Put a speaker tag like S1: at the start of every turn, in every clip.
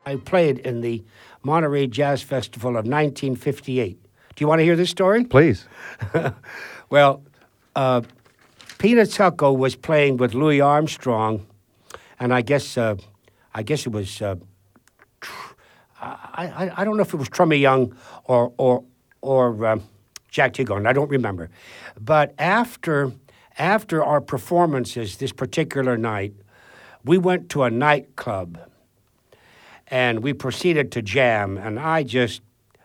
S1: I played in the Monterey Jazz Festival of 1958. Do you want to hear this story?
S2: Please.
S1: Well, Peanuts Hucko was playing with Louis Armstrong, and I guess it was I don't know if it was Trummy Young or Jack Tigorn. I don't remember. But after our performances this particular night, we went to a nightclub, and we proceeded to jam, and I just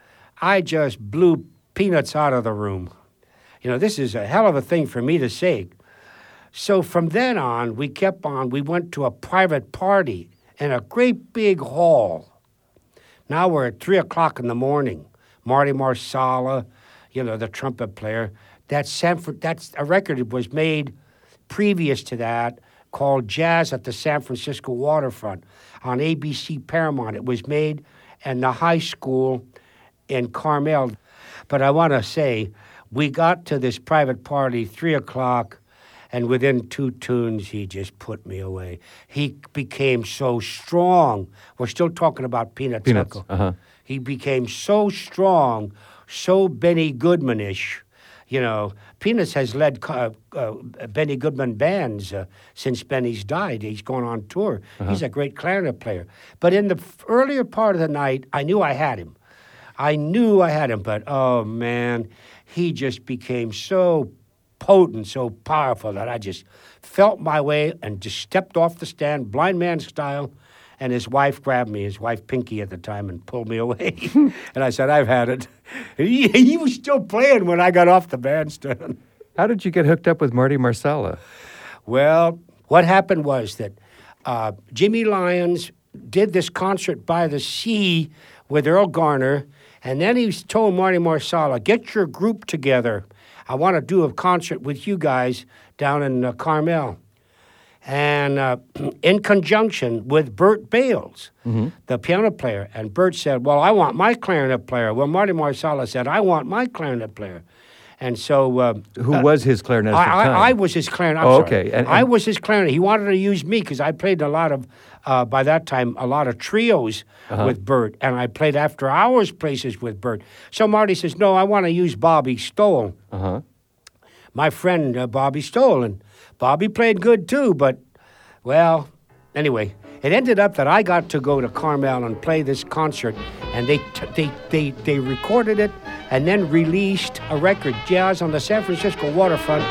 S1: blew Peanuts out of the room. You know, this is a hell of a thing for me to say. So from then on, we kept on. We went to a private party in a great big hall. Now we're at 3 o'clock in the morning. Marty Marsala, you know, the trumpet player. That's a record that was made previous to that called Jazz at the San Francisco Waterfront on ABC Paramount. It was made in the high school in Carmel. But I want to say, we got to this private party, 3 o'clock, and within 2 tunes, he just put me away. He became so strong. We're still talking about Peanuts.
S2: Uh-huh.
S1: He became so strong, so Benny Goodman-ish. You know, Peanuts has led Benny Goodman bands since Benny's died. He's gone on tour.
S2: Uh-huh.
S1: He's a great clarinet player. But in the earlier part of the night, I knew I had him. But oh, man, he just became so potent, so powerful that I just felt my way and just stepped off the stand, blind man style, and his wife grabbed me, his wife Pinky at the time, and pulled me away. And I said, I've had it. He was still playing when I got off the bandstand.
S2: How did you get hooked up with Marty Marsala?
S1: Well, what happened was that Jimmy Lyons did this concert by the sea with Earl Garner, and then he told Marty Marsala, get your group together. I want to do a concert with you guys down in Carmel. And in conjunction with Bert Bales, the piano player. And Bert said, well, I want my clarinet player. Well, Marty Marsala said, I want my clarinet player. And so...
S2: Who was his clarinet at the time?
S1: I was his clarinet.
S2: Okay.
S1: I was his clarinet. He wanted to use me because I played a lot of, by that time, a lot of trios with Bert. And I played after hours places with Bert. So Marty says, no, I want to use Bobby Stoll. My friend, Bobby Stoll. And Bobby played good too, but, well, anyway, it ended up that I got to go to Carmel and play this concert, and they recorded it and then released a record, Jazz on the San Francisco Waterfront.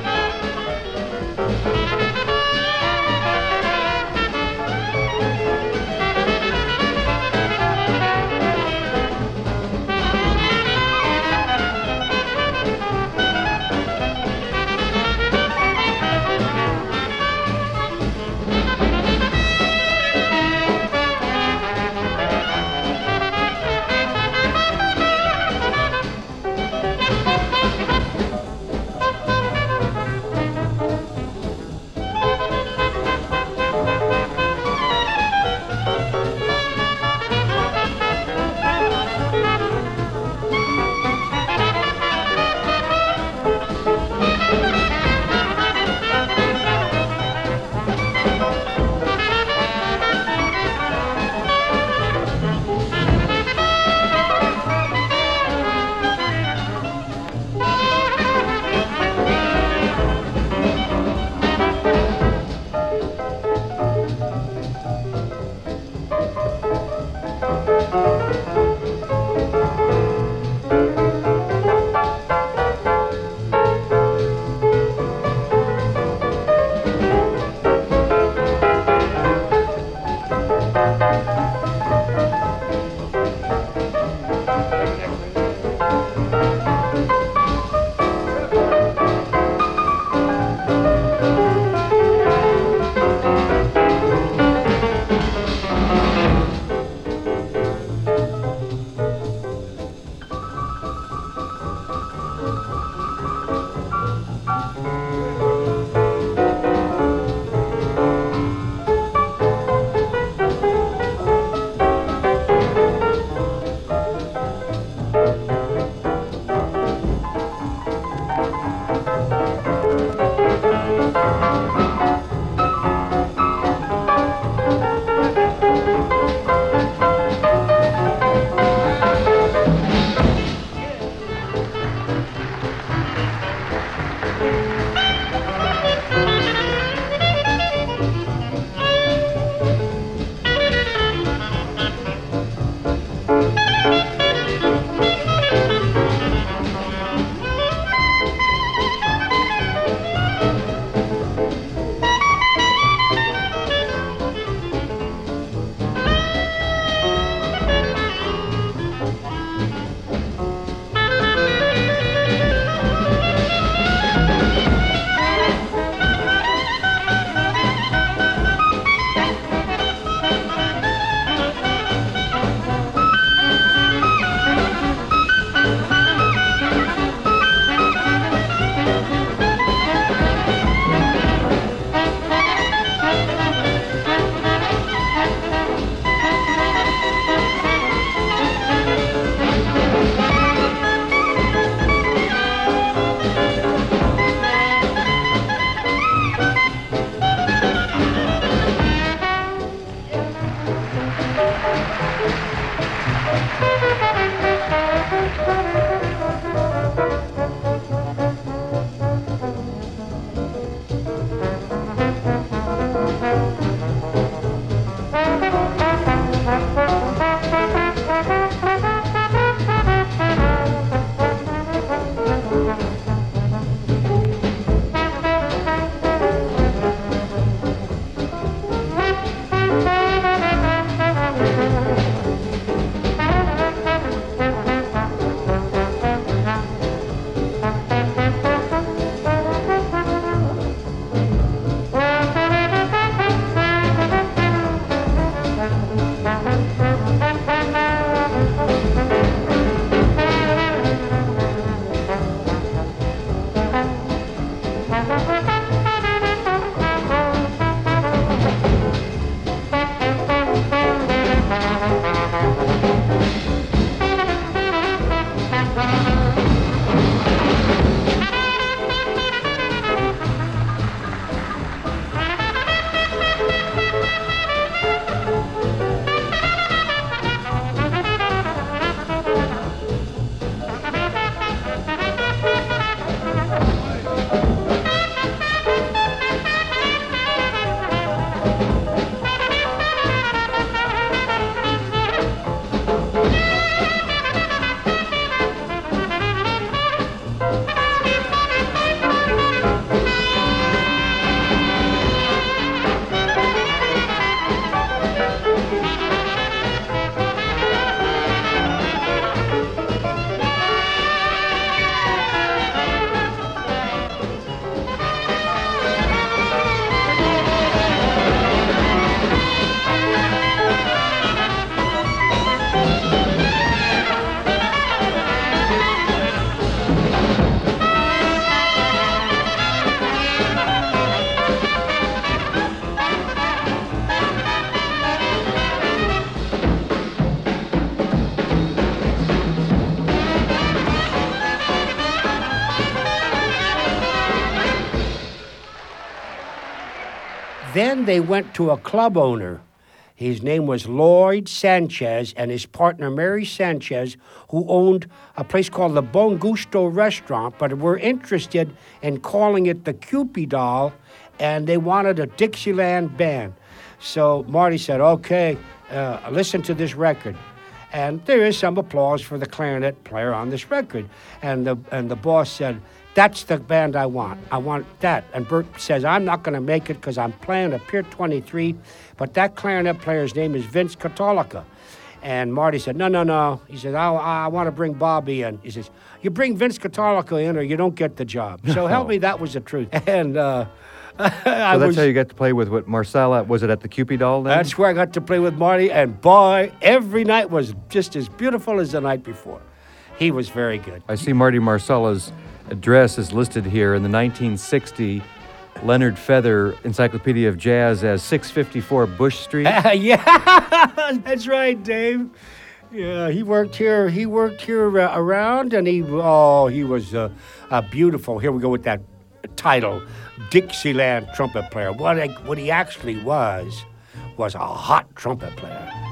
S1: Then they went to a club owner. His name was Lloyd Sanchez and his partner Mary Sanchez, who owned a place called the Bon Gusto restaurant, but were interested in calling it the Cupidol, and they wanted a Dixieland band. So Marty said, okay, listen to this record. And there is some applause for the clarinet player on this record. And the boss said, that's the band I want. I want that. And Bert says, I'm not going to make it because I'm playing at Pier 23, but that clarinet player's name is Vince Catolica. And Marty said, no. He said, I want to bring Bobby in. He says, you bring Vince Catolica in or you don't get the job. So help me, that was the truth. And
S2: so that's how you got to play with what Marsala, was it at the Cupidol then?
S1: That's where I got to play with Marty, and boy, every night was just as beautiful as the night before. He was very good.
S2: I see Marty Marsala's address is listed here in the 1960 Leonard Feather Encyclopedia of Jazz as 654 Bush Street.
S1: Yeah, that's right, Dave. Yeah, he worked here. He worked here around, and he was a beautiful. Here we go with that title, Dixieland trumpet player. What he actually was a hot trumpet player.